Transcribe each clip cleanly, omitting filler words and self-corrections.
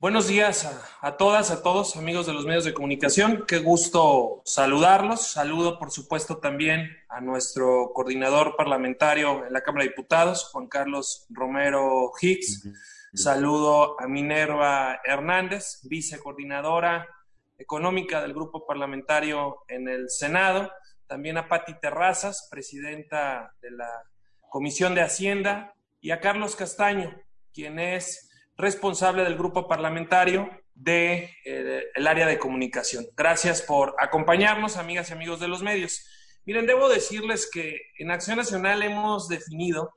Buenos días a todas, a todos, amigos de los medios de comunicación. Qué gusto saludarlos. Saludo, por supuesto, también a nuestro coordinador parlamentario en la Cámara de Diputados, Juan Carlos Romero Hicks. Saludo a Minerva Hernández, vicecoordinadora económica del Grupo Parlamentario en el Senado. También a Pati Terrazas, presidenta de la Comisión de Hacienda. Y a Carlos Castaño, quien es responsable del grupo parlamentario del área de comunicación. Gracias por acompañarnos, amigas y amigos de los medios. Miren, debo decirles que en Acción Nacional hemos definido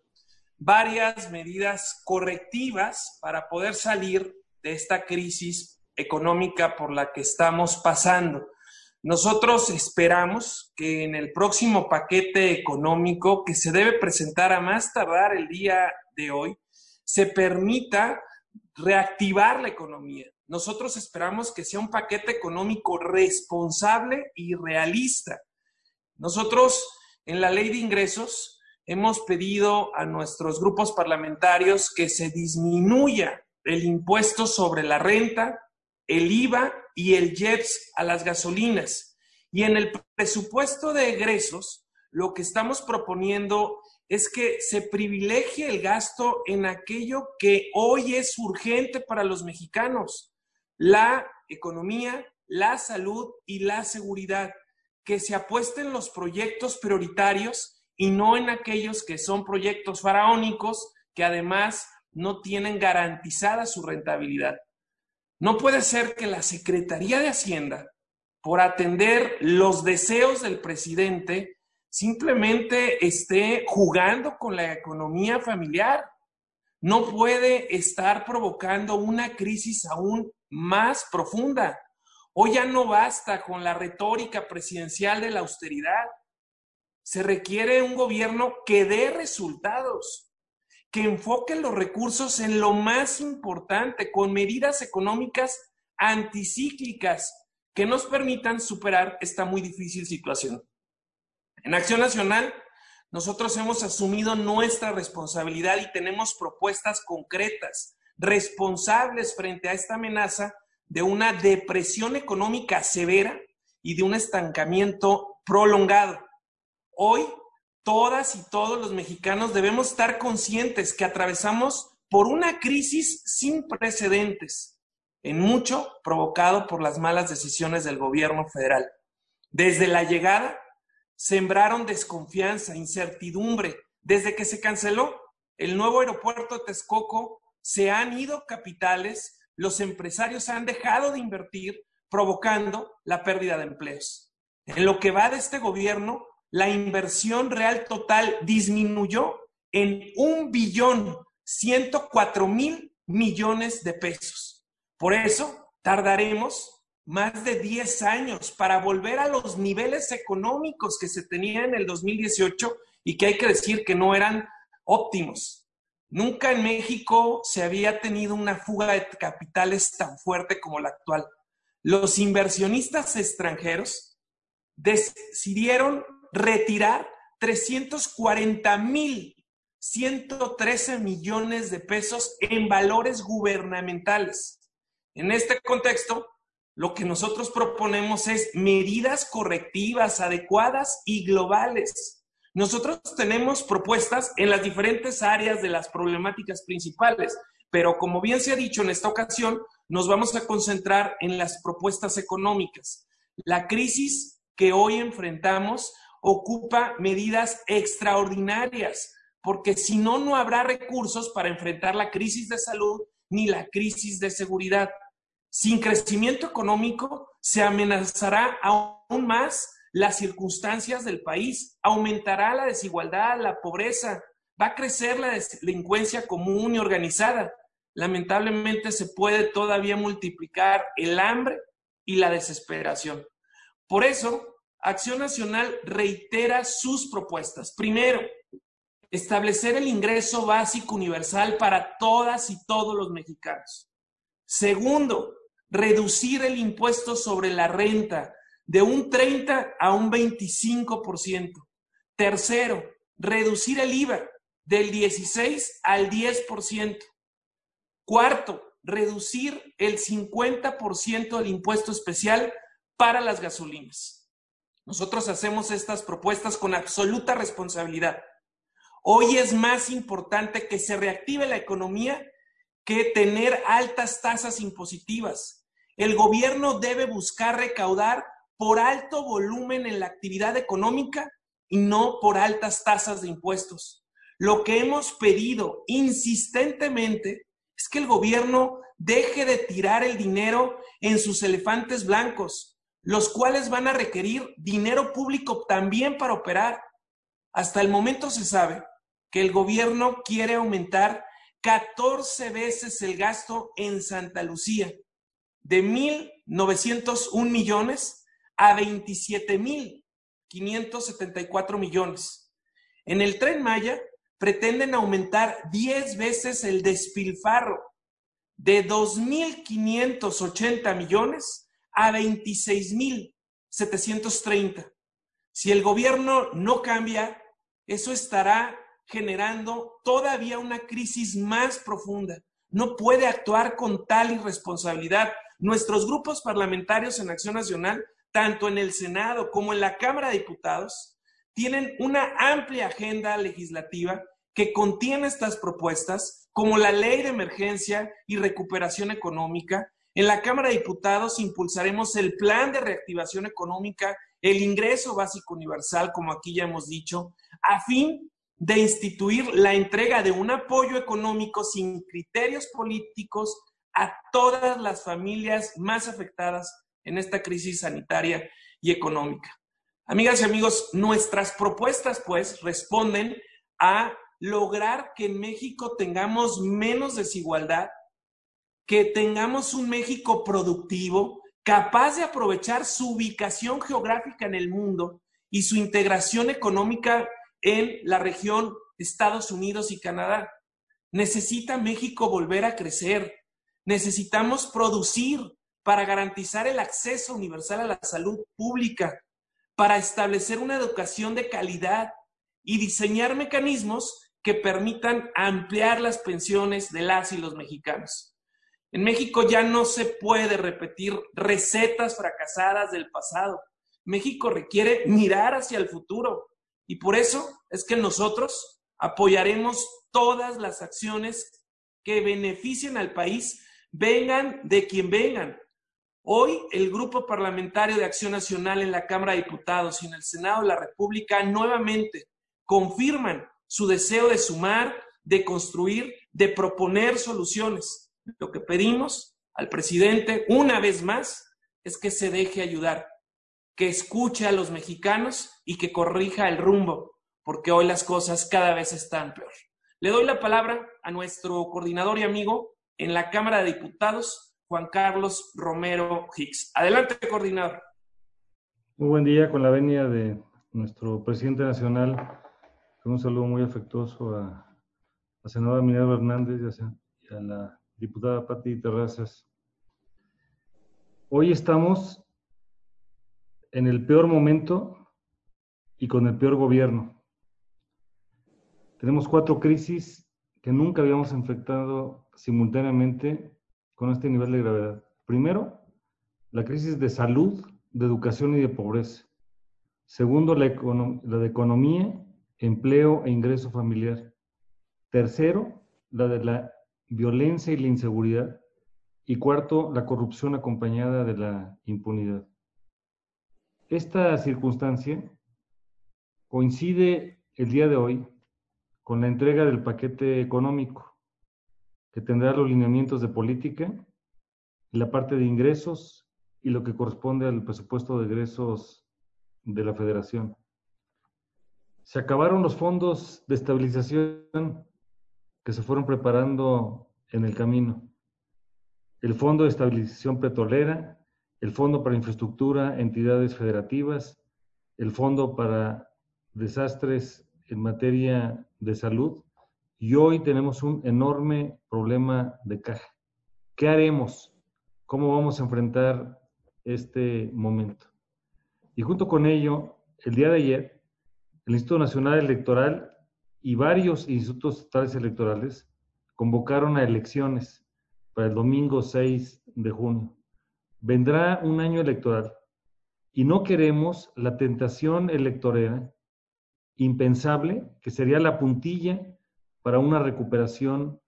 varias medidas correctivas para poder salir de esta crisis económica por la que estamos pasando. Nosotros esperamos que en el próximo paquete económico, que se debe presentar a más tardar el día de hoy, se permita reactivar la economía. Nosotros esperamos que sea un paquete económico responsable y realista. Nosotros en la Ley de Ingresos hemos pedido a nuestros grupos parlamentarios que se disminuya el impuesto sobre la renta, el IVA y el IEPS a las gasolinas. Y en el presupuesto de egresos, lo que estamos proponiendo es que se privilegie el gasto en aquello que hoy es urgente para los mexicanos: la economía, la salud y la seguridad. Que se apueste en los proyectos prioritarios y no en aquellos que son proyectos faraónicos que además no tienen garantizada su rentabilidad. No puede ser que la Secretaría de Hacienda, por atender los deseos del presidente, simplemente esté jugando con la economía familiar. No puede estar provocando una crisis aún más profunda. Hoy ya no basta con la retórica presidencial de la austeridad. Se requiere un gobierno que dé resultados, que enfoque los recursos en lo más importante, con medidas económicas anticíclicas que nos permitan superar esta muy difícil situación. En Acción Nacional, nosotros hemos asumido nuestra responsabilidad y tenemos propuestas concretas, responsables frente a esta amenaza de una depresión económica severa y de un estancamiento prolongado. Hoy, todas y todos los mexicanos debemos estar conscientes que atravesamos por una crisis sin precedentes, en mucho provocado por las malas decisiones del gobierno federal. Desde la llegada, sembraron desconfianza, incertidumbre. Desde que se canceló el nuevo aeropuerto de Texcoco, se han ido capitales, los empresarios han dejado de invertir, provocando la pérdida de empleos. En lo que va de este gobierno, la inversión real total disminuyó en 1.104.000 millones de pesos. Por eso tardaremos más de 10 años para volver a los niveles económicos que se tenían en el 2018 y que hay que decir que no eran óptimos. Nunca en México se había tenido una fuga de capitales tan fuerte como la actual. Los inversionistas extranjeros decidieron retirar 340.113 millones de pesos en valores gubernamentales. En este contexto, lo que nosotros proponemos es medidas correctivas, adecuadas y globales. Nosotros tenemos propuestas en las diferentes áreas de las problemáticas principales, pero como bien se ha dicho en esta ocasión, nos vamos a concentrar en las propuestas económicas. La crisis que hoy enfrentamos ocupa medidas extraordinarias, porque si no, no habrá recursos para enfrentar la crisis de salud ni la crisis de seguridad. Sin crecimiento económico se amenazará aún más las circunstancias del país, aumentará la desigualdad, la pobreza, va a crecer la delincuencia común y organizada. Lamentablemente se puede todavía multiplicar el hambre y la desesperación. Por eso, Acción Nacional reitera sus propuestas. Primero, establecer el ingreso básico universal para todas y todos los mexicanos. Segundo, reducir el impuesto sobre la renta de un 30 a un 25%. Tercero, reducir el IVA del 16 al 10%. Cuarto, reducir el 50% del impuesto especial para las gasolinas. Nosotros hacemos estas propuestas con absoluta responsabilidad. Hoy es más importante que se reactive la economía que tener altas tasas impositivas. El gobierno debe buscar recaudar por alto volumen en la actividad económica y no por altas tasas de impuestos. Lo que hemos pedido insistentemente es que el gobierno deje de tirar el dinero en sus elefantes blancos, los cuales van a requerir dinero público también para operar. Hasta el momento se sabe que el gobierno quiere aumentar 14 veces el gasto en Santa Lucía, de 1,901 millones a 27,574 millones. En el Tren Maya pretenden aumentar 10 veces el despilfarro, de 2,580 millones a 26,730. Si el gobierno no cambia, eso estará generando todavía una crisis más profunda. No puede actuar con tal irresponsabilidad. Nuestros grupos parlamentarios en Acción Nacional, tanto en el Senado como en la Cámara de Diputados, tienen una amplia agenda legislativa que contiene estas propuestas, como la Ley de Emergencia y Recuperación Económica. En la Cámara de Diputados impulsaremos el Plan de Reactivación Económica, el Ingreso Básico Universal, como aquí ya hemos dicho, a fin de instituir la entrega de un apoyo económico sin criterios políticos a todas las familias más afectadas en esta crisis sanitaria y económica. Amigas y amigos, nuestras propuestas, pues, responden a lograr que en México tengamos menos desigualdad, que tengamos un México productivo, capaz de aprovechar su ubicación geográfica en el mundo y su integración económica en la región Estados Unidos y Canadá. Necesita México volver a crecer. Necesitamos producir para garantizar el acceso universal a la salud pública, para establecer una educación de calidad y diseñar mecanismos que permitan ampliar las pensiones de las y los mexicanos. En México ya no se puede repetir recetas fracasadas del pasado. México requiere mirar hacia el futuro. Y por eso es que nosotros apoyaremos todas las acciones que beneficien al país, vengan de quien vengan. Hoy el Grupo Parlamentario de Acción Nacional en la Cámara de Diputados y en el Senado de la República nuevamente confirman su deseo de sumar, de construir, de proponer soluciones. Lo que pedimos al presidente una vez más es que se deje ayudar, que escuche a los mexicanos y que corrija el rumbo, porque hoy las cosas cada vez están peor. Le doy la palabra a nuestro coordinador y amigo en la Cámara de Diputados, Juan Carlos Romero Hicks. Adelante, coordinador. Muy buen día, con la venia de nuestro presidente nacional. Un saludo muy afectuoso a la senadora Minerva Hernández y a la diputada Pati Terrazas. Hoy estamos en el peor momento y con el peor gobierno. Tenemos 4 crisis que nunca habíamos enfrentado simultáneamente con este nivel de gravedad. Primero, la crisis de salud, de educación y de pobreza. Segundo, la de economía, empleo e ingreso familiar. Tercero, la de la violencia y la inseguridad. Y cuarto, la corrupción acompañada de la impunidad. Esta circunstancia coincide el día de hoy con la entrega del paquete económico, que tendrá los lineamientos de política, la parte de ingresos y lo que corresponde al presupuesto de egresos de la Federación. Se acabaron los fondos de estabilización que se fueron preparando en el camino. El Fondo de Estabilización Petrolera, el Fondo para Infraestructura, Entidades Federativas, el Fondo para Desastres en materia de salud, y hoy tenemos un enorme problema de caja. ¿Qué haremos? ¿Cómo vamos a enfrentar este momento? Y junto con ello, el día de ayer, el Instituto Nacional Electoral y varios institutos estatales electorales convocaron a elecciones para el domingo 6 de junio. Vendrá un año electoral y no queremos la tentación electorera impensable que sería la puntilla para una recuperación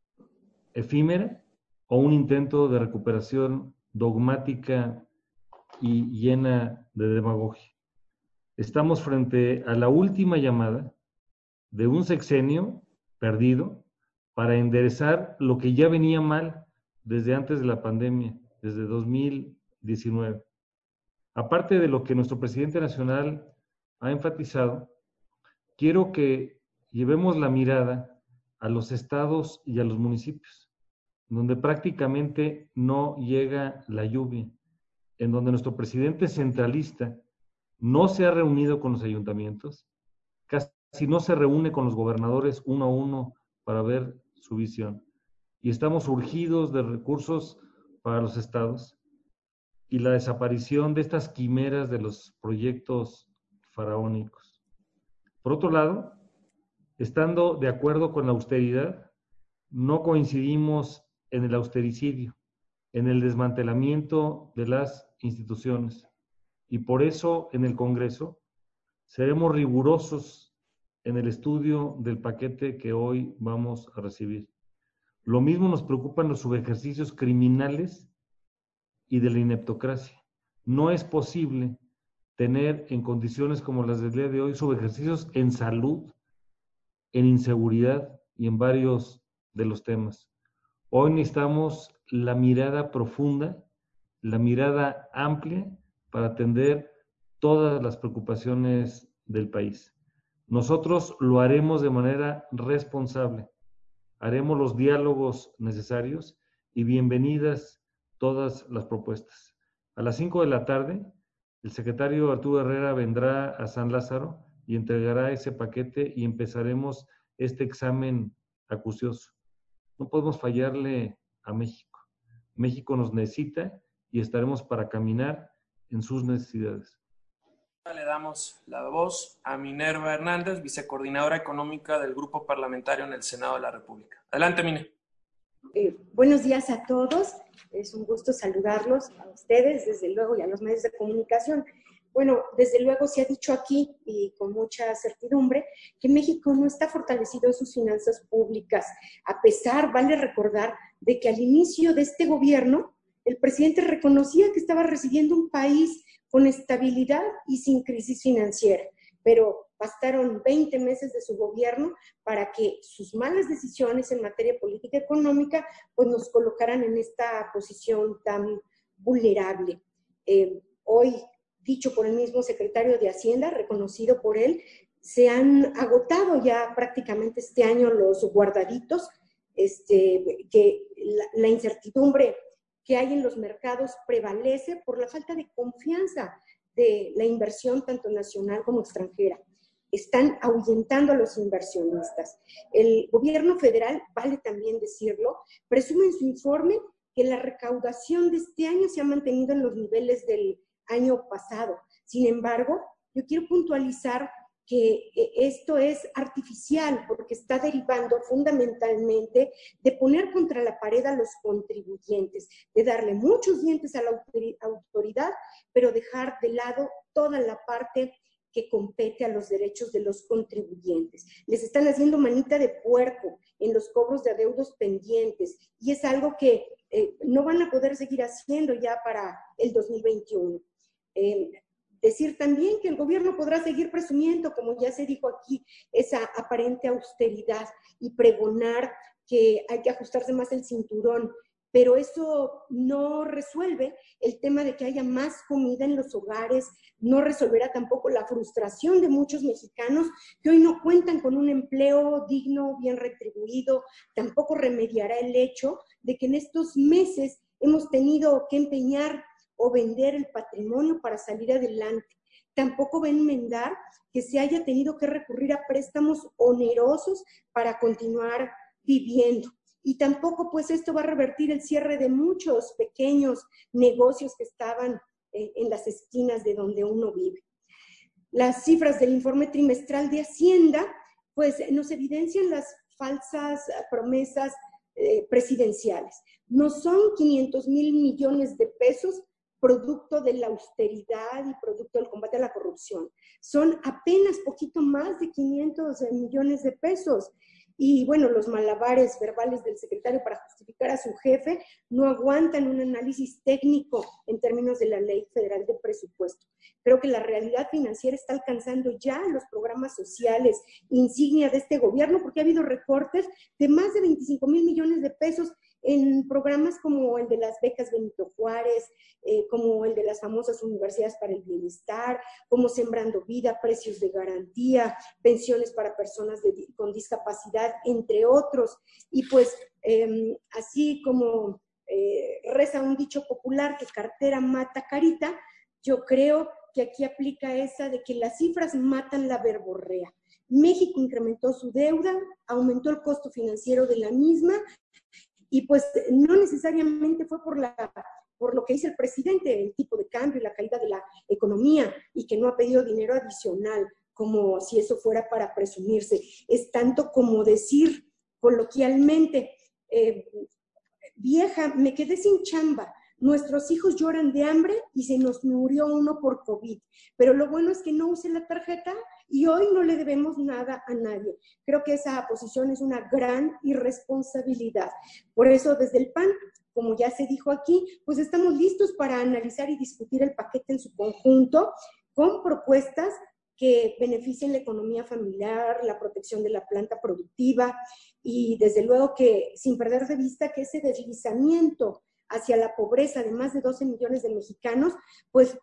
efímera o un intento de recuperación dogmática y llena de demagogia. Estamos frente a la última llamada de un sexenio perdido para enderezar lo que ya venía mal desde antes de la pandemia, desde 2019. Aparte de lo que nuestro presidente nacional ha enfatizado, quiero que llevemos la mirada a los estados y a los municipios, donde prácticamente no llega la lluvia, en donde nuestro presidente centralista no se ha reunido con los ayuntamientos, casi no se reúne con los gobernadores uno a uno para ver su visión. Y estamos urgidos de recursos para los estados y la desaparición de estas quimeras de los proyectos faraónicos. Por otro lado, estando de acuerdo con la austeridad, no coincidimos en el austericidio, en el desmantelamiento de las instituciones. Y por eso en el Congreso seremos rigurosos en el estudio del paquete que hoy vamos a recibir. Lo mismo nos preocupan los subejercicios criminales y de la ineptocracia. No es posible tener en condiciones como las del día de hoy subejercicios en salud, en inseguridad y en varios de los temas. Hoy necesitamos la mirada profunda, la mirada amplia para atender todas las preocupaciones del país. Nosotros lo haremos de manera responsable, haremos los diálogos necesarios y bienvenidas todas las propuestas. A las 5 de la tarde, el secretario Arturo Herrera vendrá a San Lázaro y entregará ese paquete y empezaremos este examen acucioso. No podemos fallarle a México. México nos necesita y estaremos para caminar en sus necesidades. Le damos la voz a Minerva Hernández, vicecoordinadora económica del Grupo Parlamentario en el Senado de la República. Adelante, Mine. Buenos días a todos. Es un gusto saludarlos a ustedes, desde luego, y a los medios de comunicación. Bueno, desde luego se ha dicho aquí, y con mucha certidumbre, que México no está fortalecido en sus finanzas públicas, a pesar, vale recordar, de que al inicio de este gobierno, el presidente reconocía que estaba recibiendo un país con estabilidad y sin crisis financiera, pero bastaron 20 meses de su gobierno para que sus malas decisiones en materia política económica pues nos colocaran en esta posición tan vulnerable. Hoy, dicho por el mismo secretario de Hacienda, reconocido por él, se han agotado ya prácticamente este año los guardaditos, que la incertidumbre que hay en los mercados prevalece por la falta de confianza de la inversión tanto nacional como extranjera. Están ahuyentando a los inversionistas. El gobierno federal, vale también decirlo, presume en su informe que la recaudación de este año se ha mantenido en los niveles del año pasado. Sin embargo, yo quiero puntualizar que esto es artificial porque está derivando fundamentalmente de poner contra la pared a los contribuyentes, de darle muchos dientes a la autoridad, pero dejar de lado toda la parte que compete a los derechos de los contribuyentes. Les están haciendo manita de puerco en los cobros de adeudos pendientes y es algo que no van a poder seguir haciendo ya para el 2021. Decir también que el gobierno podrá seguir presumiendo, como ya se dijo aquí, esa aparente austeridad y pregonar que hay que ajustarse más el cinturón, pero eso no resuelve el tema de que haya más comida en los hogares, no resolverá tampoco la frustración de muchos mexicanos que hoy no cuentan con un empleo digno, bien retribuido, tampoco remediará el hecho de que en estos meses hemos tenido que empeñar o vender el patrimonio para salir adelante. Tampoco va a enmendar que se haya tenido que recurrir a préstamos onerosos para continuar viviendo. Y tampoco pues esto va a revertir el cierre de muchos pequeños negocios que estaban en las esquinas de donde uno vive. Las cifras del informe trimestral de Hacienda pues nos evidencian las falsas promesas presidenciales. No son 500,000 millones de pesos producto de la austeridad y producto del combate a la corrupción. Son apenas poquito más de 500 millones de pesos. Y bueno, los malabares verbales del secretario para justificar a su jefe no aguantan un análisis técnico en términos de la Ley Federal de Presupuesto. Creo que la realidad financiera está alcanzando ya los programas sociales insignia de este gobierno, porque ha habido recortes de más de 25,000 millones de pesos en programas como el de las becas Benito Juárez, como el de las famosas universidades para el bienestar, como Sembrando Vida, precios de garantía, pensiones para personas con discapacidad, entre otros. Y pues así como reza un dicho popular que cartera mata carita, yo creo que aquí aplica esa de que las cifras matan la verborrea. México incrementó su deuda, aumentó el costo financiero de la misma, y pues no necesariamente fue por lo que dice el presidente, el tipo de cambio y la caída de la economía, y que no ha pedido dinero adicional, como si eso fuera para presumirse. Es tanto como decir coloquialmente, vieja, me quedé sin chamba, nuestros hijos lloran de hambre y se nos murió uno por COVID, pero lo bueno es que no use la tarjeta y hoy no le debemos nada a nadie. Creo que esa posición es una gran irresponsabilidad. Por eso, desde el PAN, como ya se dijo aquí, pues estamos listos para analizar y discutir el paquete en su conjunto con propuestas que beneficien la economía familiar, la protección de la planta productiva y desde luego que sin perder de vista que ese deslizamiento hacia la pobreza de más de 12 millones de mexicanos, pues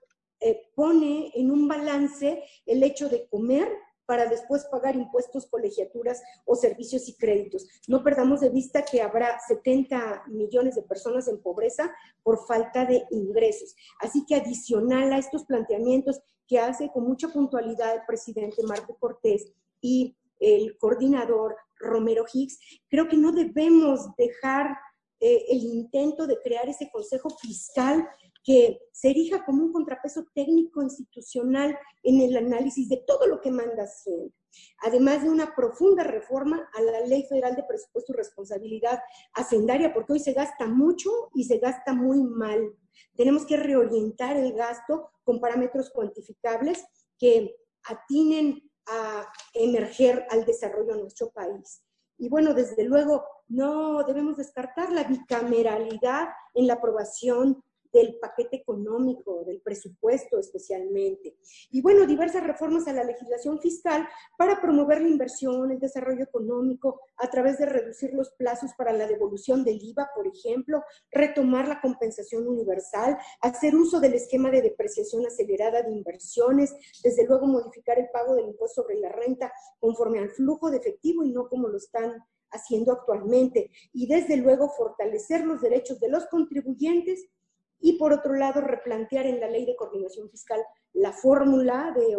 pone en un balance el hecho de comer para después pagar impuestos, colegiaturas o servicios y créditos. No perdamos de vista que habrá 70 millones de personas en pobreza por falta de ingresos. Así que adicional a estos planteamientos que hace con mucha puntualidad el presidente Marco Cortés y el coordinador Romero Hicks, creo que no debemos dejar el intento de crear ese consejo fiscal que se erija como un contrapeso técnico institucional en el análisis de todo lo que manda Hacienda, además de una profunda reforma a la Ley Federal de Presupuesto y Responsabilidad Hacendaria, porque hoy se gasta mucho y se gasta muy mal. Tenemos que reorientar el gasto con parámetros cuantificables que atinen a emerger al desarrollo de nuestro país. Y bueno, desde luego, no debemos descartar la bicameralidad en la aprobación del paquete económico, del presupuesto especialmente. Y bueno, diversas reformas a la legislación fiscal para promover la inversión, el desarrollo económico, a través de reducir los plazos para la devolución del IVA, por ejemplo, retomar la compensación universal, hacer uso del esquema de depreciación acelerada de inversiones, desde luego modificar el pago del impuesto sobre la renta conforme al flujo de efectivo y no como lo están haciendo actualmente. Y desde luego fortalecer los derechos de los contribuyentes y por otro lado replantear en la Ley de Coordinación Fiscal la fórmula de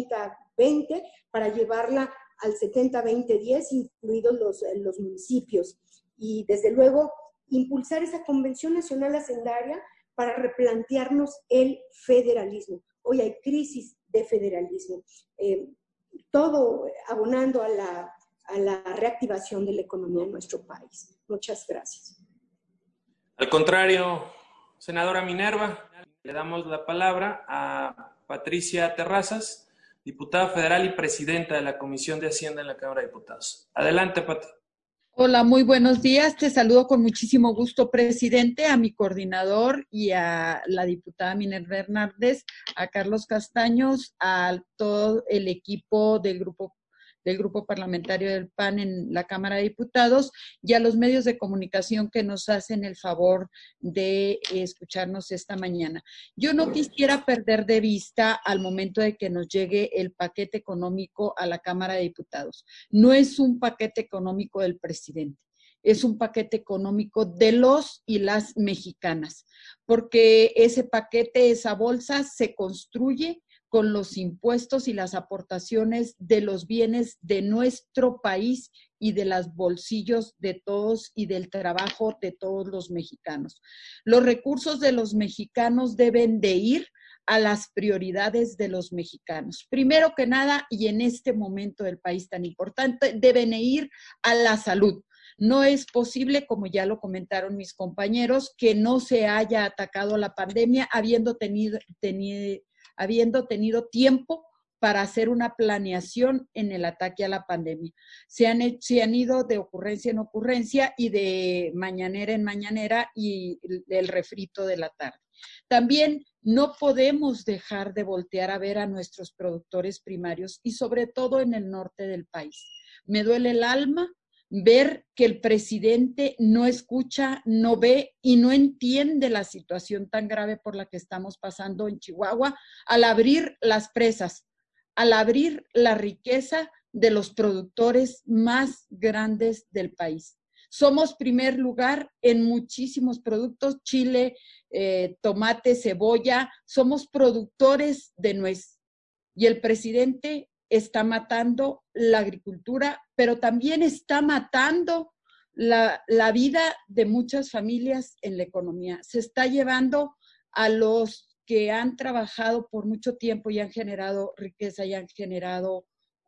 80-20 para llevarla al 70-20-10, incluidos los municipios. Y desde luego impulsar esa Convención Nacional Hacendaria para replantearnos el federalismo. Hoy hay crisis de federalismo, todo abonando a la reactivación de la economía en nuestro país. Muchas gracias. Al contrario, senadora Minerva, le damos la palabra a Patricia Terrazas, diputada federal y presidenta de la Comisión de Hacienda en la Cámara de Diputados. Adelante, Pati. Hola, muy buenos días. Te saludo con muchísimo gusto, presidente, a mi coordinador y a la diputada Minerva Hernández, a Carlos Castaños, a todo el equipo del grupo parlamentario del PAN en la Cámara de Diputados y a los medios de comunicación que nos hacen el favor de escucharnos esta mañana. Yo no quisiera perder de vista al momento de que nos llegue el paquete económico a la Cámara de Diputados. No es un paquete económico del presidente. Es un paquete económico de los y las mexicanas, porque ese paquete, esa bolsa, se construye con los impuestos y las aportaciones de los bienes de nuestro país y de los bolsillos de todos y del trabajo de todos los mexicanos. Los recursos de los mexicanos deben de ir a las prioridades de los mexicanos. Primero que nada, y en este momento del país tan importante, deben ir a la salud. No es posible, como ya lo comentaron mis compañeros, que no se haya atacado la pandemia habiendo tenido tiempo para hacer una planeación en el ataque a la pandemia. Se han ido de ocurrencia en ocurrencia y de mañanera en mañanera y el refrito de la tarde. También no podemos dejar de voltear a ver a nuestros productores primarios y sobre todo en el norte del país. Me duele el alma ver que el presidente no escucha, no ve y no entiende la situación tan grave por la que estamos pasando en Chihuahua al abrir las presas, al abrir la riqueza de los productores más grandes del país. Somos primer lugar en muchísimos productos, chile, tomate, cebolla, somos productores de nuez. Y el presidente está matando la agricultura, pero también está matando la vida de muchas familias en la economía. Se está llevando a los que han trabajado por mucho tiempo y han generado riqueza y han generado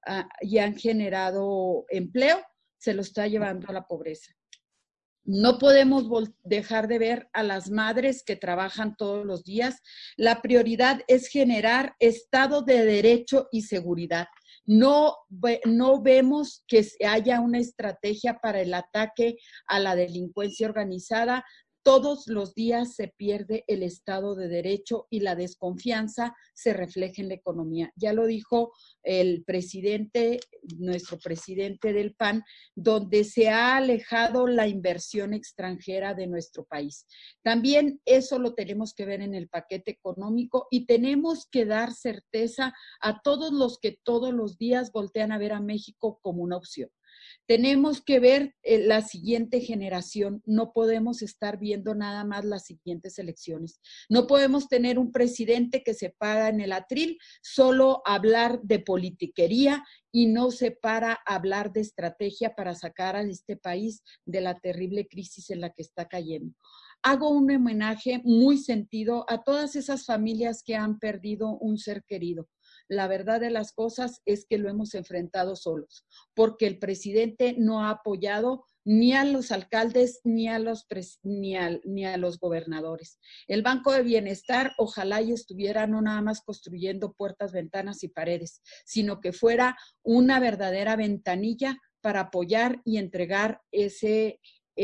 empleo, se lo está llevando a la pobreza. No podemos dejar de ver a las madres que trabajan todos los días. La prioridad es generar Estado de Derecho y seguridad. No vemos que haya una estrategia para el ataque a la delincuencia organizada. Todos los días se pierde el Estado de Derecho y la desconfianza se refleja en la economía. Ya lo dijo el presidente, nuestro presidente del PAN, donde se ha alejado la inversión extranjera de nuestro país. También eso lo tenemos que ver en el paquete económico y tenemos que dar certeza a todos los que todos los días voltean a ver a México como una opción. Tenemos que ver la siguiente generación, no podemos estar viendo nada más las siguientes elecciones. No podemos tener un presidente que se para en el atril solo hablar de politiquería y no se para a hablar de estrategia para sacar a este país de la terrible crisis en la que está cayendo. Hago un homenaje muy sentido a todas esas familias que han perdido un ser querido. La verdad de las cosas es que lo hemos enfrentado solos, porque el presidente no ha apoyado ni a los alcaldes ni a los gobernadores. El Banco de Bienestar ojalá y estuviera no nada más construyendo puertas, ventanas y paredes, sino que fuera una verdadera ventanilla para apoyar y entregar ese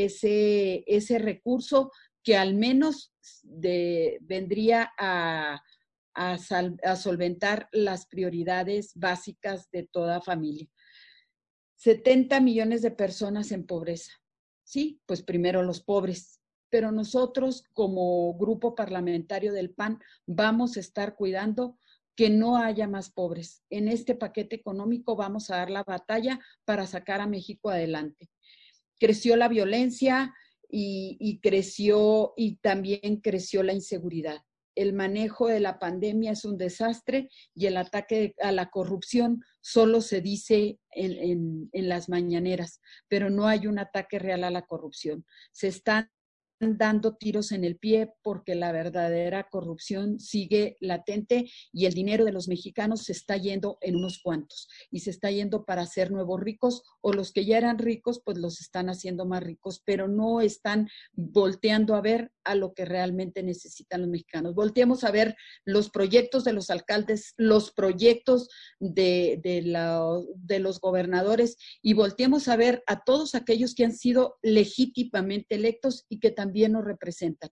recurso que al menos vendría a solventar las prioridades básicas de toda familia. 70 millones de personas en pobreza. Sí, pues primero los pobres, pero nosotros como grupo parlamentario del PAN vamos a estar cuidando que no haya más pobres. En este paquete económico vamos a dar la batalla para sacar a México adelante. Creció la violencia y también creció la inseguridad. El manejo de la pandemia es un desastre y el ataque a la corrupción solo se dice en las mañaneras, pero no hay un ataque real a la corrupción. Se están dando tiros en el pie porque la verdadera corrupción sigue latente y el dinero de los mexicanos se está yendo en unos cuantos y se está yendo para hacer nuevos ricos o los que ya eran ricos pues los están haciendo más ricos, pero no están volteando a ver a lo que realmente necesitan los mexicanos. Volteemos a ver los proyectos de los alcaldes, los proyectos de los gobernadores y volteemos a ver a todos aquellos que han sido legítimamente electos y que también nos representan.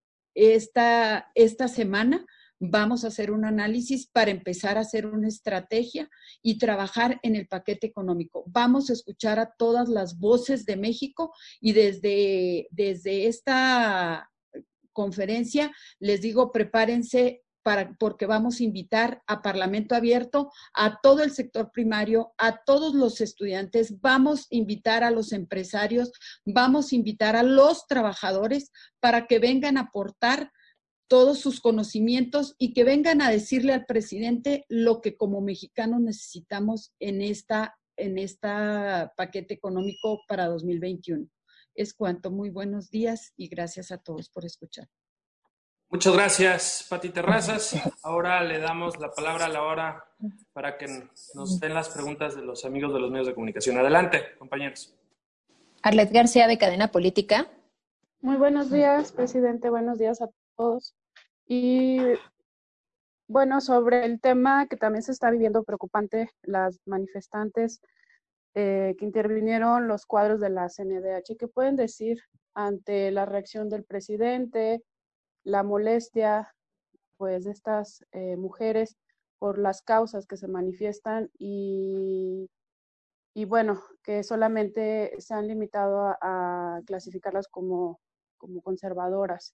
Esta semana vamos a hacer un análisis para empezar a hacer una estrategia y trabajar en el paquete económico. Vamos a escuchar a todas las voces de México y desde esta conferencia les digo, prepárense porque vamos a invitar a Parlamento Abierto, a todo el sector primario, a todos los estudiantes, vamos a invitar a los empresarios, vamos a invitar a los trabajadores para que vengan a aportar todos sus conocimientos y que vengan a decirle al presidente lo que como mexicanos necesitamos en esta paquete económico para 2021. Es cuanto. Muy buenos días y gracias a todos por escuchar. Muchas gracias, Pati Terrazas. Ahora le damos la palabra a Laura para que nos den las preguntas de los amigos de los medios de comunicación. Adelante, compañeros. Arlet García, de Cadena Política. Muy buenos días, presidente. Buenos días a todos. Y bueno, sobre el tema que también se está viviendo preocupante, las manifestantes que intervinieron los cuadros de la CNDH, ¿qué pueden decir ante la reacción del presidente, la molestia pues de estas mujeres por las causas que se manifiestan y bueno, que solamente se han limitado a clasificarlas como conservadoras?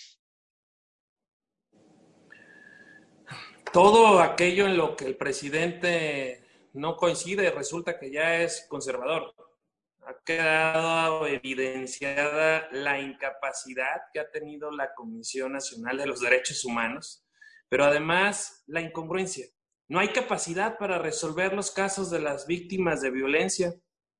Todo aquello en lo que el presidente no coincide resulta que ya es conservador. Ha quedado evidenciada la incapacidad que ha tenido la Comisión Nacional de los Derechos Humanos, pero además la incongruencia. No hay capacidad para resolver los casos de las víctimas de violencia.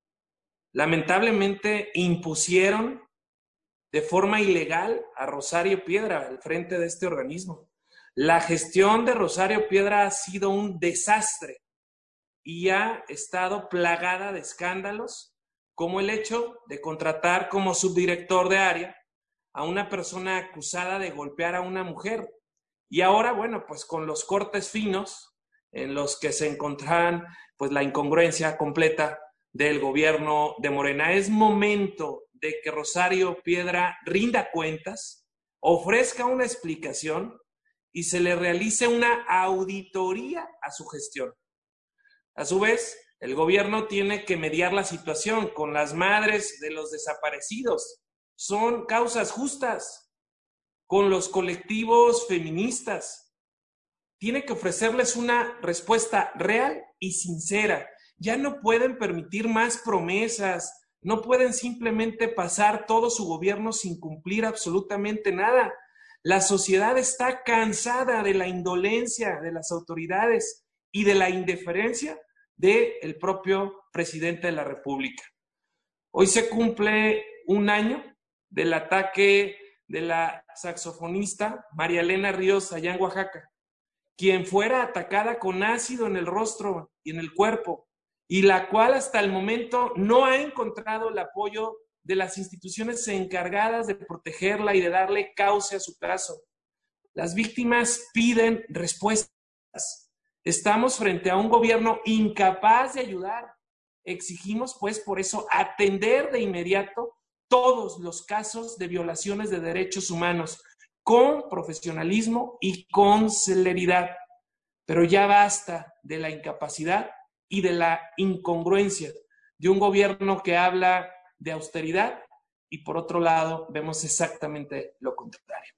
Lamentablemente impusieron de forma ilegal a Rosario Piedra al frente de este organismo. La gestión de Rosario Piedra ha sido un desastre y ha estado plagada de escándalos, como el hecho de contratar como subdirector de área a una persona acusada de golpear a una mujer. Y ahora, bueno, pues con los cortes finos en los que se encontraban pues la incongruencia completa del gobierno de Morena. Es momento de que Rosario Piedra rinda cuentas, ofrezca una explicación y se le realice una auditoría a su gestión. A su vez, el gobierno tiene que mediar la situación con las madres de los desaparecidos. Son causas justas. Con los colectivos feministas. Tiene que ofrecerles una respuesta real y sincera. Ya no pueden permitir más promesas. No pueden simplemente pasar todo su gobierno sin cumplir absolutamente nada. La sociedad está cansada de la indolencia de las autoridades y de la indiferencia del propio presidente de la República. Hoy se cumple un año del ataque de la saxofonista María Elena Ríos allá en Oaxaca, quien fuera atacada con ácido en el rostro y en el cuerpo, y la cual hasta el momento no ha encontrado el apoyo de las instituciones encargadas de protegerla y de darle cauce a su caso. Las víctimas piden respuestas. Estamos frente a un gobierno incapaz de ayudar. Exigimos, pues, por eso, atender de inmediato todos los casos de violaciones de derechos humanos con profesionalismo y con celeridad. Pero ya basta de la incapacidad y de la incongruencia de un gobierno que habla de austeridad y por otro lado vemos exactamente lo contrario.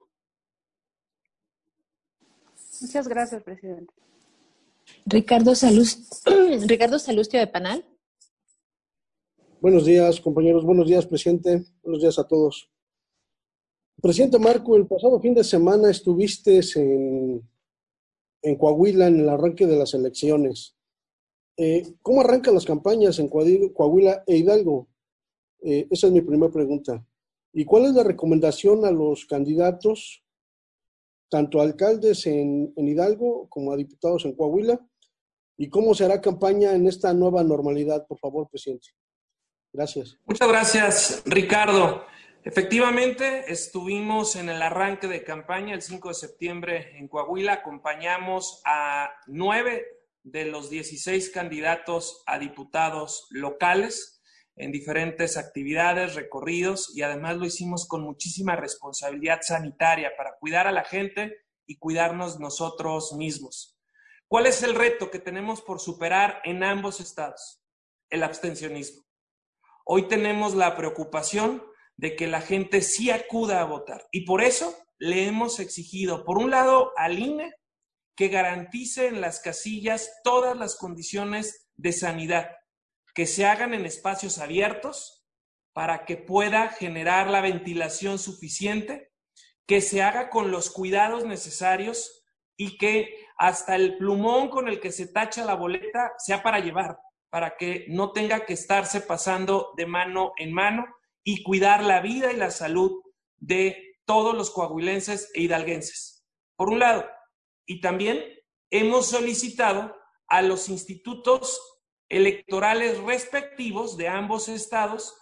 Muchas gracias, presidente. Ricardo Salustio, de Panal. Buenos días, compañeros. Buenos días, presidente. Buenos días a todos. Presidente Marco, el pasado fin de semana estuviste en Coahuila en el arranque de las elecciones. ¿Cómo arrancan las campañas en Coahuila e Hidalgo? Esa es mi primera pregunta. ¿Y cuál es la recomendación a los candidatos, tanto a alcaldes en Hidalgo como a diputados en Coahuila? ¿Y cómo se hará campaña en esta nueva normalidad, por favor, presidente? Gracias. Muchas gracias, Ricardo. Efectivamente, estuvimos en el arranque de campaña el 5 de septiembre en Coahuila. Acompañamos a 9 de los 16 candidatos a diputados locales en diferentes actividades, recorridos, y además lo hicimos con muchísima responsabilidad sanitaria para cuidar a la gente y cuidarnos nosotros mismos. ¿Cuál es el reto que tenemos por superar en ambos estados? El abstencionismo. Hoy tenemos la preocupación de que la gente sí acuda a votar y por eso le hemos exigido, por un lado, al INE que garantice en las casillas todas las condiciones de sanidad, que se hagan en espacios abiertos para que pueda generar la ventilación suficiente, que se haga con los cuidados necesarios y que hasta el plumón con el que se tacha la boleta sea para llevar, para que no tenga que estarse pasando de mano en mano y cuidar la vida y la salud de todos los coahuilenses e hidalguenses. Por un lado, y también hemos solicitado a los institutos electorales respectivos de ambos estados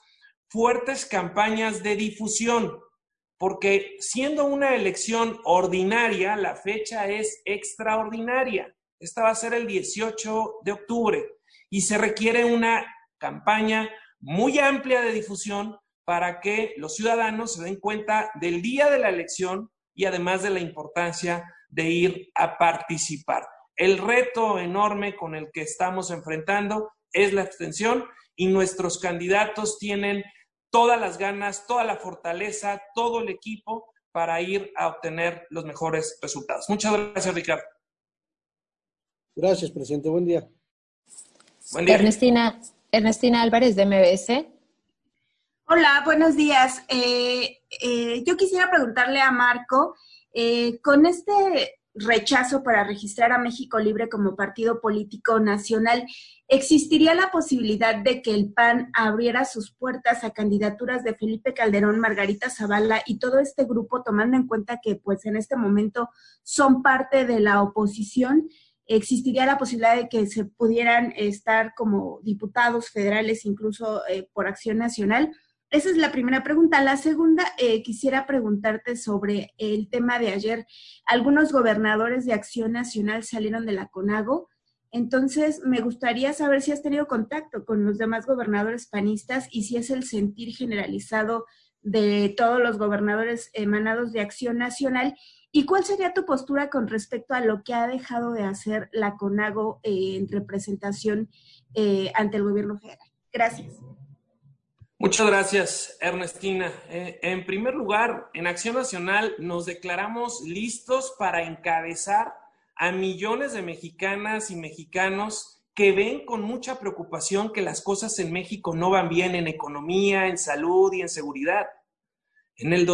fuertes campañas de difusión, porque siendo una elección ordinaria, la fecha es extraordinaria. Esta va a ser el 18 de octubre y se requiere una campaña muy amplia de difusión para que los ciudadanos se den cuenta del día de la elección y además de la importancia de ir a participar. El reto enorme con el que estamos enfrentando es la abstención y nuestros candidatos tienen todas las ganas, toda la fortaleza, todo el equipo para ir a obtener los mejores resultados. Muchas gracias, Ricardo. Gracias, presidente. Buen día. Buen día. Ernestina Álvarez, de MBS. Hola, buenos días. Yo quisiera preguntarle a Marco, con este rechazo para registrar a México Libre como partido político nacional, ¿existiría la posibilidad de que el PAN abriera sus puertas a candidaturas de Felipe Calderón, Margarita Zavala y todo este grupo, tomando en cuenta que pues en este momento son parte de la oposición? ¿Existiría la posibilidad de que se pudieran estar como diputados federales, incluso por Acción Nacional? Esa es la primera pregunta. La segunda, quisiera preguntarte sobre el tema de ayer. Algunos gobernadores de Acción Nacional salieron de la CONAGO, entonces me gustaría saber si has tenido contacto con los demás gobernadores panistas y si es el sentir generalizado de todos los gobernadores emanados de Acción Nacional. ¿Y cuál sería tu postura con respecto a lo que ha dejado de hacer la CONAGO en representación ante el gobierno federal? Gracias. Muchas gracias, Ernestina. En primer lugar, en Acción Nacional nos declaramos listos para encabezar a millones de mexicanas y mexicanos que ven con mucha preocupación que las cosas en México no van bien en economía, en salud y en seguridad. En el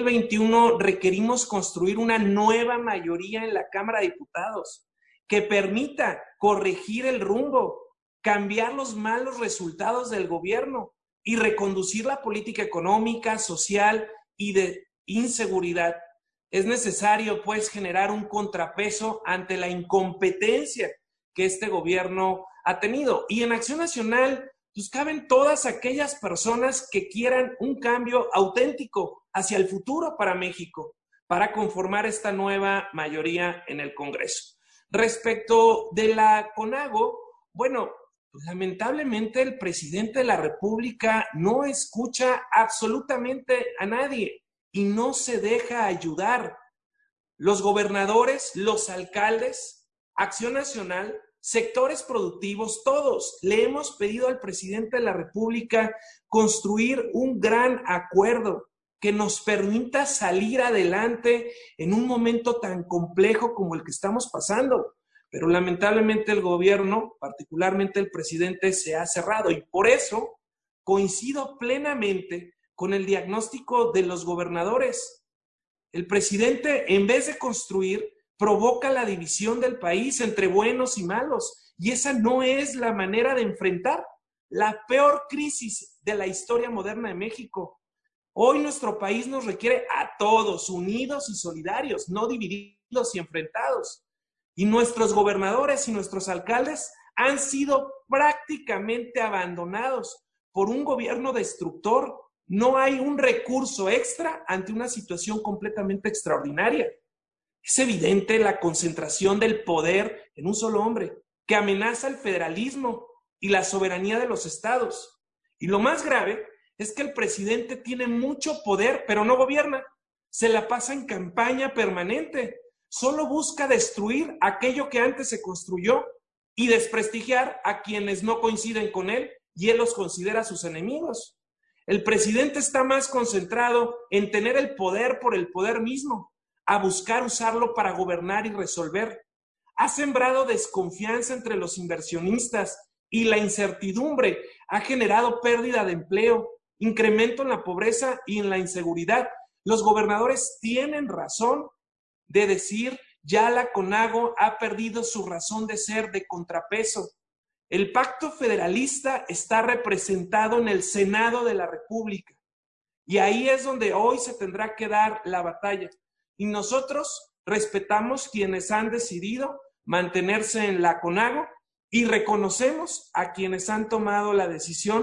2021 requerimos construir una nueva mayoría en la Cámara de Diputados que permita corregir el rumbo, cambiar los malos resultados del gobierno y reconducir la política económica, social y de inseguridad. Es necesario, pues, generar un contrapeso ante la incompetencia que este gobierno ha tenido. Y en Acción Nacional, pues, caben todas aquellas personas que quieran un cambio auténtico hacia el futuro para México, para conformar esta nueva mayoría en el Congreso. Respecto de la CONAGO, bueno, pues lamentablemente el presidente de la República no escucha absolutamente a nadie y no se deja ayudar. Los gobernadores, los alcaldes, Acción Nacional, sectores productivos, todos le hemos pedido al presidente de la República construir un gran acuerdo que nos permita salir adelante en un momento tan complejo como el que estamos pasando. Pero lamentablemente el gobierno, particularmente el presidente, se ha cerrado y por eso coincido plenamente con el diagnóstico de los gobernadores. El presidente, en vez de construir, provoca la división del país entre buenos y malos y esa no es la manera de enfrentar la peor crisis de la historia moderna de México. Hoy nuestro país nos requiere a todos unidos y solidarios, no divididos y enfrentados. Y nuestros gobernadores y nuestros alcaldes han sido prácticamente abandonados por un gobierno destructor. No hay un recurso extra ante una situación completamente extraordinaria. Es evidente la concentración del poder en un solo hombre que amenaza el federalismo y la soberanía de los estados. Y lo más grave es que el presidente tiene mucho poder, pero no gobierna. Se la pasa en campaña permanente. Solo busca destruir aquello que antes se construyó y desprestigiar a quienes no coinciden con él y él los considera sus enemigos. El presidente está más concentrado en tener el poder por el poder mismo, a buscar usarlo para gobernar y resolver. Ha sembrado desconfianza entre los inversionistas y la incertidumbre ha generado pérdida de empleo, incremento en la pobreza y en la inseguridad. Los gobernadores tienen razón de decir, ya la CONAGO ha perdido su razón de ser de contrapeso. El pacto federalista está representado en el Senado de la República y ahí es donde hoy se tendrá que dar la batalla. Y nosotros respetamos quienes han decidido mantenerse en la CONAGO y reconocemos a quienes han tomado la decisión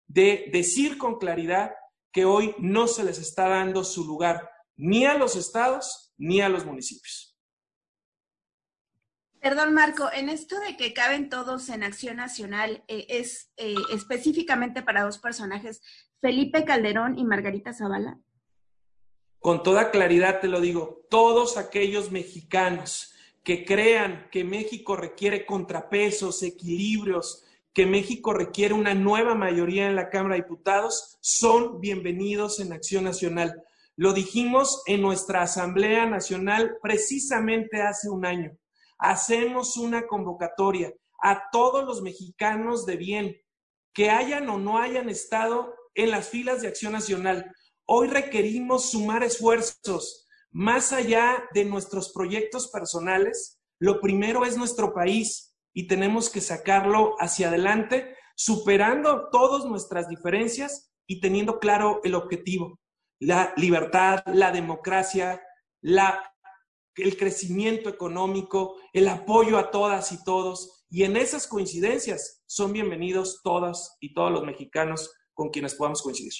de decir con claridad que hoy no se les está dando su lugar ni a los estados ni a los municipios. Perdón, Marco, en esto de que caben todos en Acción Nacional, ¿es específicamente para dos personajes, Felipe Calderón y Margarita Zavala? Con toda claridad te lo digo, todos aquellos mexicanos que crean que México requiere contrapesos, equilibrios, que México requiere una nueva mayoría en la Cámara de Diputados, son bienvenidos en Acción Nacional. Lo dijimos en nuestra Asamblea Nacional precisamente hace un año. Hacemos una convocatoria a todos los mexicanos de bien, que hayan o no hayan estado en las filas de Acción Nacional. Hoy requerimos sumar esfuerzos. Más allá de nuestros proyectos personales, lo primero es nuestro país y tenemos que sacarlo hacia adelante, superando todas nuestras diferencias y teniendo claro el objetivo: la libertad, la democracia, el crecimiento económico, el apoyo a todas y todos. Y en esas coincidencias son bienvenidos todas y todos los mexicanos con quienes podamos coincidir.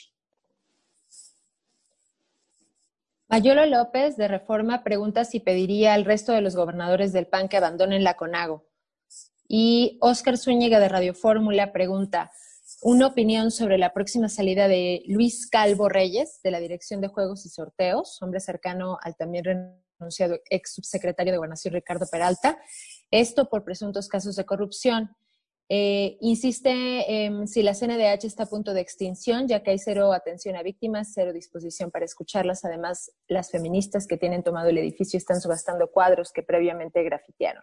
Mayolo López, de Reforma, pregunta si pediría al resto de los gobernadores del PAN que abandonen la CONAGO. Y Óscar Zúñiga, de Radio Fórmula, pregunta una opinión sobre la próxima salida de Luis Calvo Reyes, de la Dirección de Juegos y Sorteos, hombre cercano al también renunciado ex subsecretario de Gobernación Ricardo Peralta, esto por presuntos casos de corrupción. Insiste si la CNDH está a punto de extinción, ya que hay cero atención a víctimas, cero disposición para escucharlas. Además, las feministas que tienen tomado el edificio están subastando cuadros que previamente grafitearon.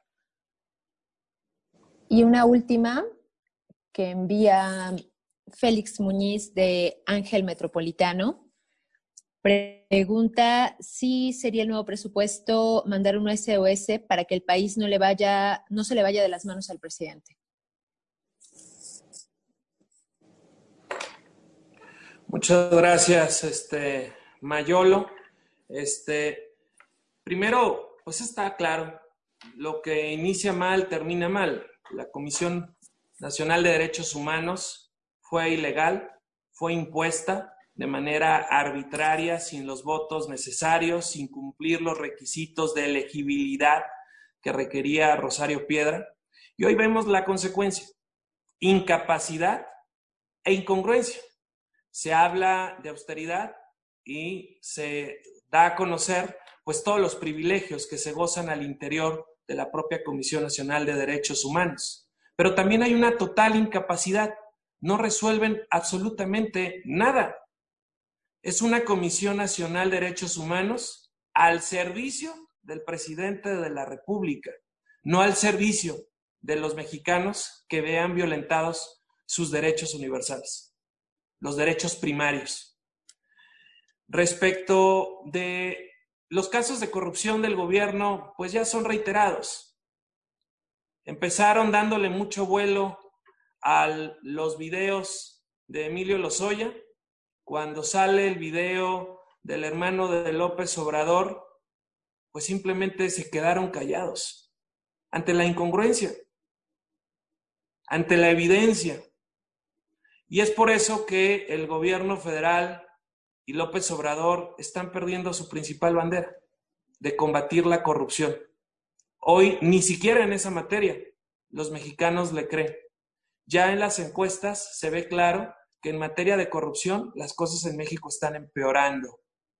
Y una última que envía Félix Muñiz, de Ángel Metropolitano. Pregunta si sería el nuevo presupuesto mandar un SOS para que el país no se le vaya de las manos al presidente. Muchas gracias, Mayolo. Primero, pues está claro, lo que inicia mal termina mal. La Comisión Nacional de Derechos Humanos fue ilegal, fue impuesta de manera arbitraria, sin los votos necesarios, sin cumplir los requisitos de elegibilidad que requería Rosario Piedra. Y hoy vemos la consecuencia: incapacidad e incongruencia. Se habla de austeridad y se da a conocer pues todos los privilegios que se gozan al interior de la propia Comisión Nacional de Derechos Humanos. Pero también hay una total incapacidad. No resuelven absolutamente nada. Es una Comisión Nacional de Derechos Humanos al servicio del presidente de la República, no al servicio de los mexicanos que vean violentados sus derechos universales, los derechos primarios. Respecto de los casos de corrupción del gobierno, pues ya son reiterados. Empezaron dándole mucho vuelo a los videos de Emilio Lozoya. Cuando sale el video del hermano de López Obrador, pues simplemente se quedaron callados ante la incongruencia, ante la evidencia. Y es por eso que el gobierno federal y López Obrador están perdiendo su principal bandera, de combatir la corrupción. Hoy ni siquiera en esa materia los mexicanos le creen. Ya en las encuestas se ve claro que en materia de corrupción las cosas en México están empeorando.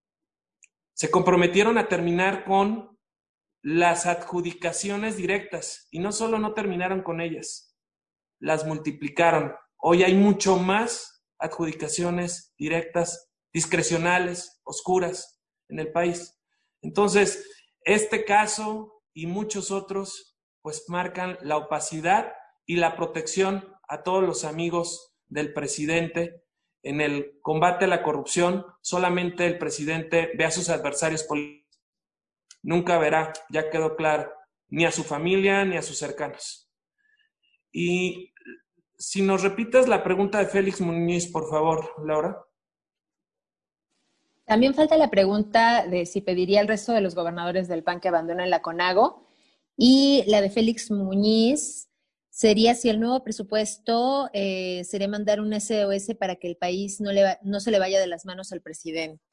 Se comprometieron a terminar con las adjudicaciones directas y no solo no terminaron con ellas, las multiplicaron. Hoy hay mucho más adjudicaciones directas, discrecionales, oscuras en el país. Entonces, este caso y muchos otros pues marcan la opacidad y la protección a todos los amigos del presidente. En el combate a la corrupción, solamente el presidente ve a sus adversarios políticos. Nunca verá, ya quedó claro, ni a su familia ni a sus cercanos. Y si nos repites la pregunta de Félix Muñiz, por favor, Laura. También falta la pregunta de si pediría al resto de los gobernadores del PAN que abandonen la CONAGO, y la de Félix Muñiz sería si el nuevo presupuesto sería mandar un SOS para que el país no se le vaya de las manos al presidente.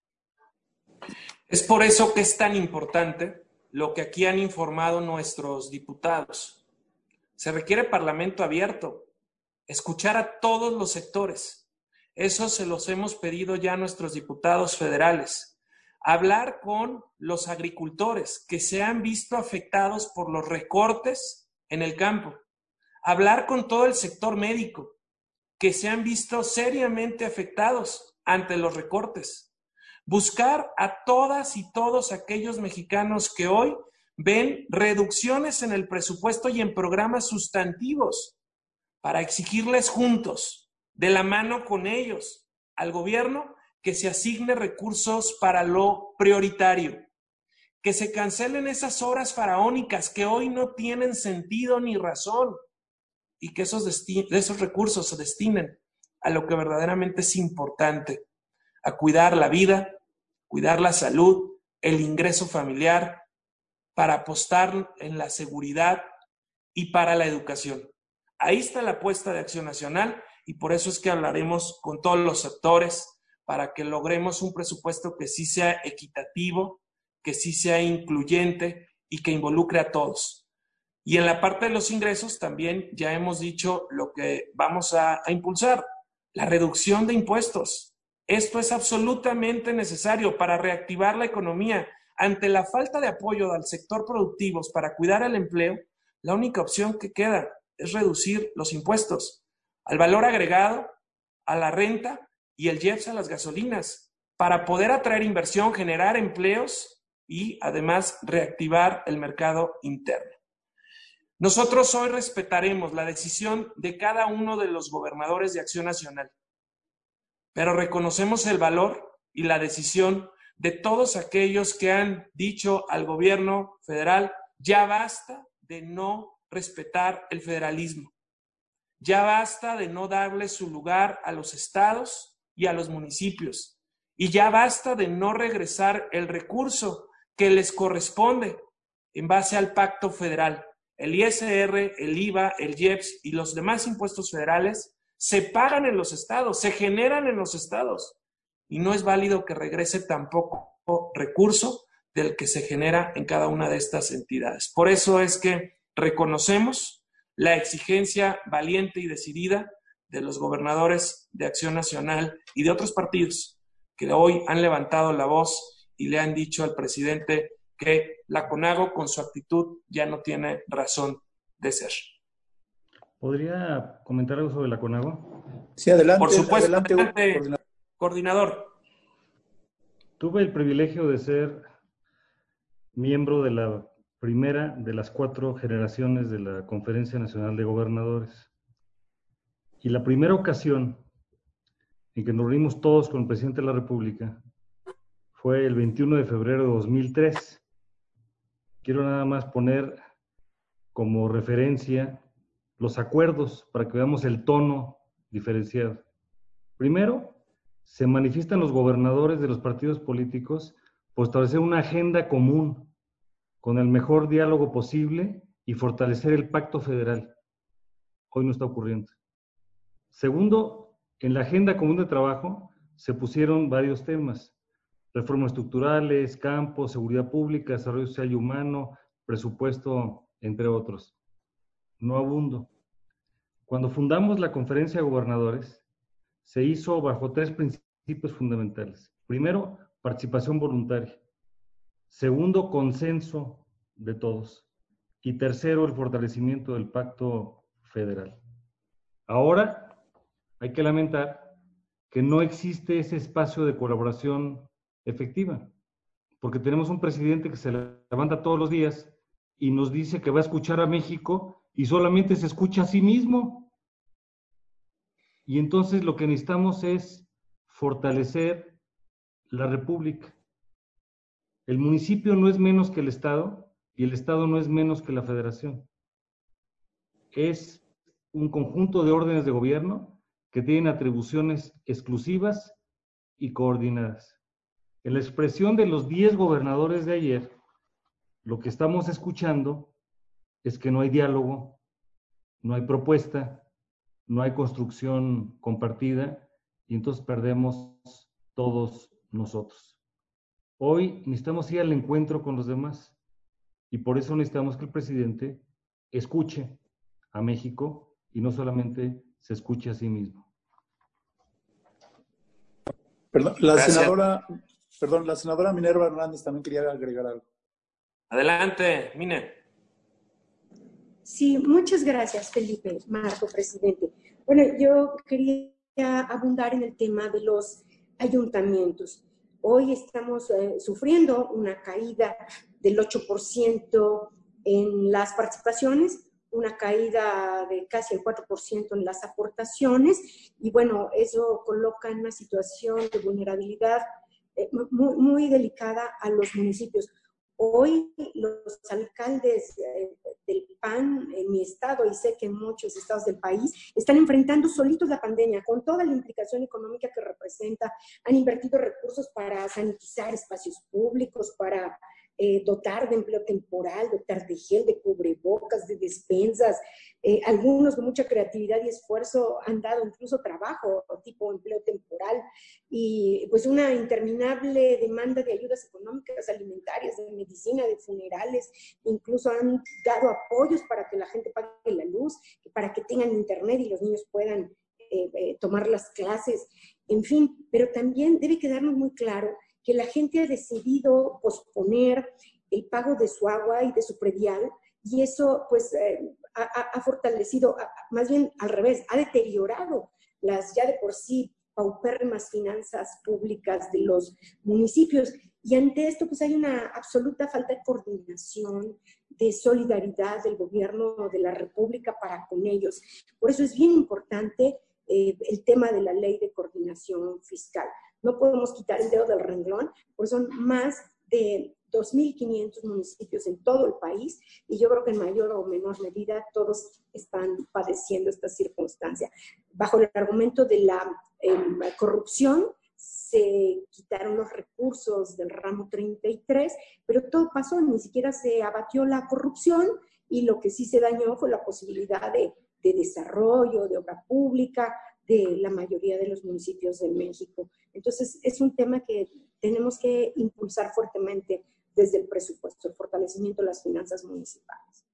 Es por eso que es tan importante lo que aquí han informado nuestros diputados. Se requiere parlamento abierto, escuchar a todos los sectores. Eso se los hemos pedido ya a nuestros diputados federales. Hablar con los agricultores que se han visto afectados por los recortes en el campo. Hablar con todo el sector médico que se han visto seriamente afectados ante los recortes. Buscar a todas y todos aquellos mexicanos que hoy ven reducciones en el presupuesto y en programas sustantivos para exigirles juntos, de la mano con ellos, al gobierno que se asigne recursos para lo prioritario, que se cancelen esas obras faraónicas que hoy no tienen sentido ni razón y que esos recursos se destinen a lo que verdaderamente es importante, a cuidar la vida, cuidar la salud, el ingreso familiar, para apostar en la seguridad y para la educación. Ahí está la apuesta de Acción Nacional y por eso es que hablaremos con todos los sectores para que logremos un presupuesto que sí sea equitativo, que sí sea incluyente y que involucre a todos. Y en la parte de los ingresos también ya hemos dicho lo que vamos a impulsar, la reducción de impuestos. Esto es absolutamente necesario para reactivar la economía. Ante la falta de apoyo al sector productivo para cuidar el empleo, la única opción que queda es reducir los impuestos al valor agregado, a la renta y el IEPS a las gasolinas, para poder atraer inversión, generar empleos y además reactivar el mercado interno. Nosotros hoy respetaremos la decisión de cada uno de los gobernadores de Acción Nacional, pero reconocemos el valor y la decisión de todos aquellos que han dicho al gobierno federal, ya basta de no respetar el federalismo, ya basta de no darle su lugar a los estados y a los municipios, y ya basta de no regresar el recurso que les corresponde en base al pacto federal. El ISR, el IVA, el IEPS y los demás impuestos federales se pagan en los estados, se generan en los estados. Y no es válido que regrese tampoco recurso del que se genera en cada una de estas entidades. Por eso es que reconocemos la exigencia valiente y decidida de los gobernadores de Acción Nacional y de otros partidos que hoy han levantado la voz y le han dicho al presidente que la CONAGO con su actitud ya no tiene razón de ser. ¿Podría comentar algo sobre la CONAGO? Sí, adelante. Por supuesto, adelante, coordinador. Tuve el privilegio de ser miembro de la primera de las 4 generaciones de la Conferencia Nacional de Gobernadores. Y la primera ocasión en que nos reunimos todos con el presidente de la República fue el 21 de febrero de 2003. Quiero nada más poner como referencia los acuerdos para que veamos el tono diferenciado. Primero, se manifiestan los gobernadores de los partidos políticos por establecer una agenda común con el mejor diálogo posible y fortalecer el pacto federal. Hoy no está ocurriendo. Segundo, en la agenda común de trabajo se pusieron varios temas: reformas estructurales, campo, seguridad pública, desarrollo social y humano, presupuesto, entre otros. No abundo. Cuando fundamos la Conferencia de Gobernadores, se hizo bajo 3 principios fundamentales. Primero, participación voluntaria. Segundo, consenso de todos. Y tercero, el fortalecimiento del pacto federal. Ahora, hay que lamentar que no existe ese espacio de colaboración efectiva, porque tenemos un presidente que se levanta todos los días y nos dice que va a escuchar a México y solamente se escucha a sí mismo. Y entonces lo que necesitamos es fortalecer la República. El municipio no es menos que el Estado y el Estado no es menos que la Federación. Es un conjunto de órdenes de gobierno que tienen atribuciones exclusivas y coordinadas. En la expresión de los 10 gobernadores de ayer, lo que estamos escuchando es que no hay diálogo, no hay propuesta, no hay construcción compartida y entonces perdemos todos nosotros. Hoy necesitamos ir al encuentro con los demás y por eso necesitamos que el presidente escuche a México y no solamente se escuche a sí mismo. Perdón, la senadora Minerva Hernández también quería agregar algo. Adelante, Mine. Sí, muchas gracias, Felipe, Marco, presidente. Bueno, yo quería abundar en el tema de los ayuntamientos. Hoy estamos sufriendo una caída del 8% en las participaciones, una caída de casi el 4% en las aportaciones, y bueno, eso coloca en una situación de vulnerabilidad muy, muy delicada a los municipios. Hoy los alcaldes del PAN en mi estado, y sé que en muchos estados del país, están enfrentando solitos la pandemia, con toda la implicación económica que representa. Han invertido recursos para sanitizar espacios públicos, para dotar de empleo temporal, dotar de gel, de cubrebocas, de despensas. Algunos con mucha creatividad y esfuerzo han dado incluso trabajo tipo empleo temporal, y pues una interminable demanda de ayudas económicas, alimentarias, de medicina, de funerales. Incluso han dado apoyos para que la gente pague la luz, para que tengan internet y los niños puedan tomar las clases, en fin. Pero también debe quedarnos muy claro que la gente ha decidido posponer el pago de su agua y de su predial, y eso pues ha fortalecido, más bien al revés, ha deteriorado las ya de por sí paupérrimas finanzas públicas de los municipios. Y ante esto pues hay una absoluta falta de coordinación, de solidaridad del gobierno de la República para con ellos. Por eso es bien importante el tema de la ley de coordinación fiscal. No podemos quitar el dedo del renglón, porque son más de 2.500 municipios en todo el país, y yo creo que en mayor o menor medida todos están padeciendo esta circunstancia. Bajo el argumento de la corrupción, se quitaron los recursos del ramo 33, pero todo pasó, ni siquiera se abatió la corrupción, y lo que sí se dañó fue la posibilidad de desarrollo, de obra pública, de la mayoría de los municipios de México. Entonces, es un tema que tenemos que impulsar fuertemente desde el presupuesto, el fortalecimiento de las finanzas municipales.